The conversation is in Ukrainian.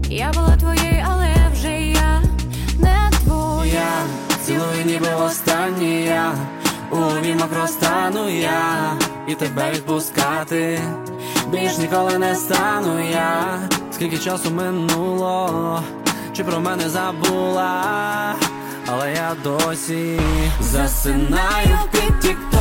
Я була твоєю, але вже я не твоя. Я цілую ніби останній, я у обіймах розтану я, і тебе відпускати більш ніколи не стану я. Скільки часу минуло, чи про мене забула, але я досі засинаю під тік-ток.